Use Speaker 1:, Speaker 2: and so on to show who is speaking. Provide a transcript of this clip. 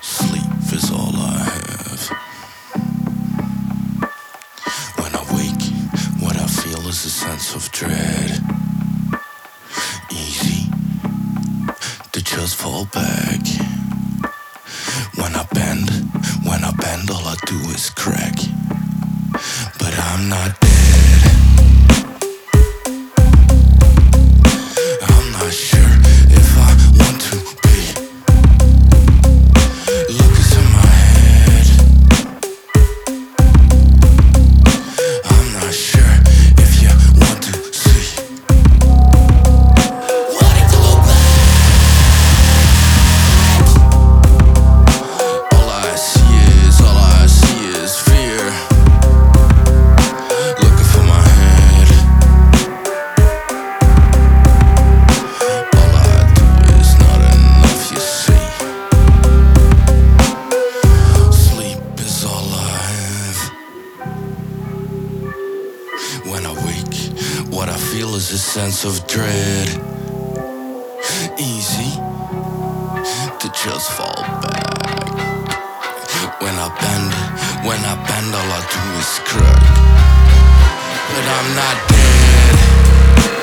Speaker 1: Sleep is all I have. When I wake, what I feel is a sense of dread. Easy to just fall back. When I bend, all I do is crack. But I'm not dead. I'm not sure if I want to be. Look is in my head. I'm not sure if you want to see what it look like. All I see is fear. Looking for my head. All I do is not enough, you see. Sleep is all I have. When I wake, what I feel is a sense of dread. Easy to just fall back. When I bend, all I do is crack. But I'm not dead.